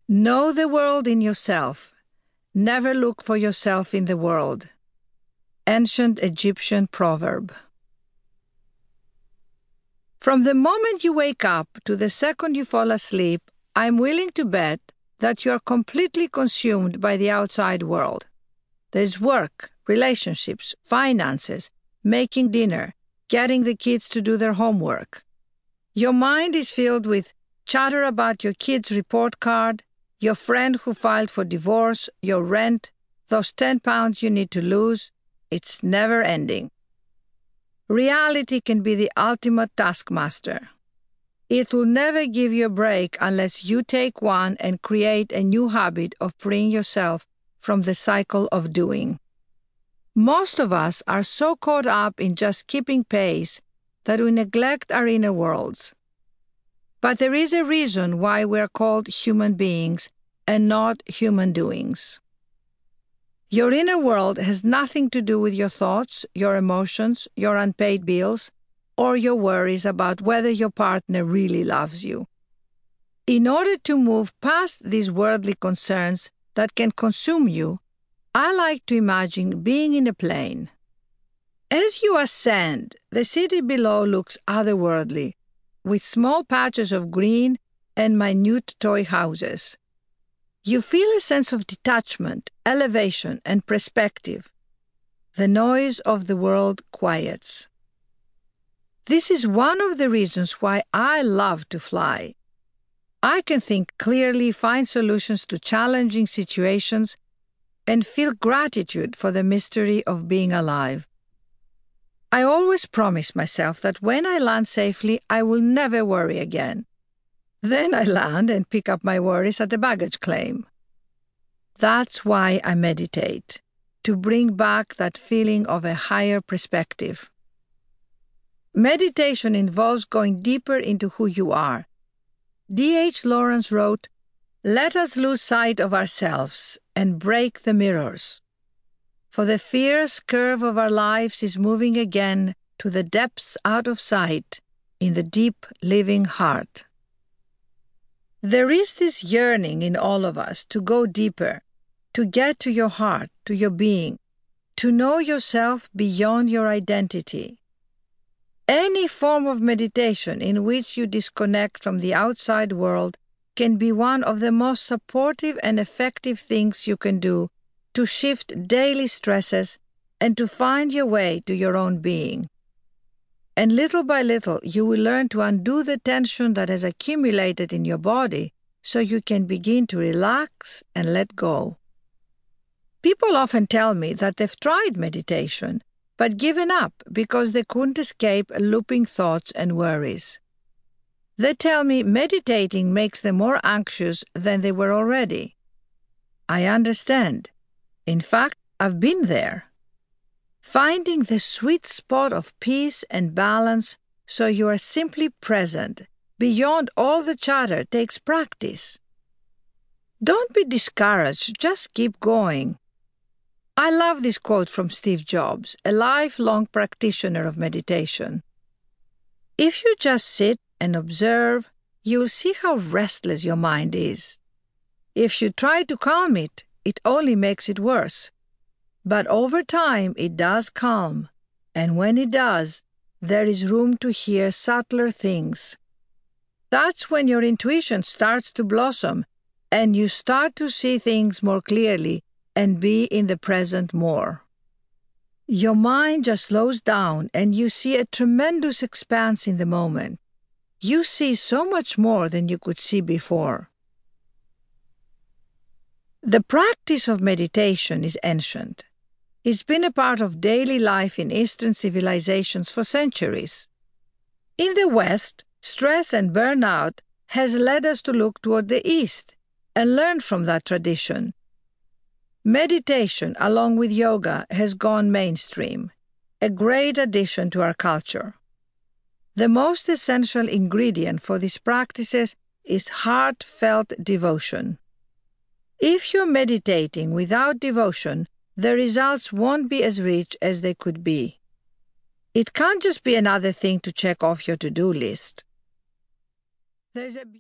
Know the world in yourself. Never look for yourself in the world. Ancient Egyptian proverb. From the moment you wake up to the second you fall asleep, I'm willing to bet that you are completely consumed by the outside world. There's work, relationships, finances, making dinner, getting the kids to do their homework. Your mind is filled with chatter about your kid's report card, your friend who filed for divorce, your rent, those 10 pounds you need to lose. It's never ending. Reality can be the ultimate taskmaster. It will never give you a break unless you take one and create a new habit of freeing yourself from the cycle of doing. Most of us are so caught up in just keeping pace that we neglect our inner worlds. But there is a reason why we are called human beings and not human doings. Your inner world has nothing to do with your thoughts, your emotions, your unpaid bills, or your worries about whether your partner really loves you. In order to move past these worldly concerns that can consume you, I like to imagine being in a plane. As you ascend, the city below looks otherworldly, with small patches of green and minute toy houses. You feel a sense of detachment, elevation, and perspective. The noise of the world quiets. This is one of the reasons why I love to fly. I can think clearly, find solutions to challenging situations, and feel gratitude for the mystery of being alive. I always promise myself that when I land safely, I will never worry again. Then I land and pick up my worries at the baggage claim. That's why I meditate, to bring back that feeling of a higher perspective. Meditation involves going deeper into who you are. D.H. Lawrence wrote, "Let us lose sight of ourselves and break the mirrors. For the fierce curve of our lives is moving again to the depths out of sight in the deep living heart." There is this yearning in all of us to go deeper, to get to your heart, to your being, to know yourself beyond your identity. Any form of meditation in which you disconnect from the outside world can be one of the most supportive and effective things you can do to shift daily stresses and to find your way to your own being. And little by little, you will learn to undo the tension that has accumulated in your body so you can begin to relax and let go. People often tell me that they've tried meditation, but given up because they couldn't escape looping thoughts and worries. They tell me meditating makes them more anxious than they were already. I understand. In fact, I've been there. Finding the sweet spot of peace and balance so you are simply present, beyond all the chatter, takes practice. Don't be discouraged, just keep going. I love this quote from Steve Jobs, a lifelong practitioner of meditation. If you just sit and observe, you'll see how restless your mind is. If you try to calm it, it only makes it worse. But over time, it does calm, and when it does, there is room to hear subtler things. That's when your intuition starts to blossom, and you start to see things more clearly and be in the present more. Your mind just slows down, and you see a tremendous expanse in the moment. You see so much more than you could see before. The practice of meditation is ancient. It's been a part of daily life in Eastern civilizations for centuries. In the West, stress and burnout has led us to look toward the East and learn from that tradition. Meditation, along with yoga, has gone mainstream, a great addition to our culture. The most essential ingredient for these practices is heartfelt devotion. If you're meditating without devotion, the results won't be as rich as they could be. It can't just be another thing to check off your to-do list. There's a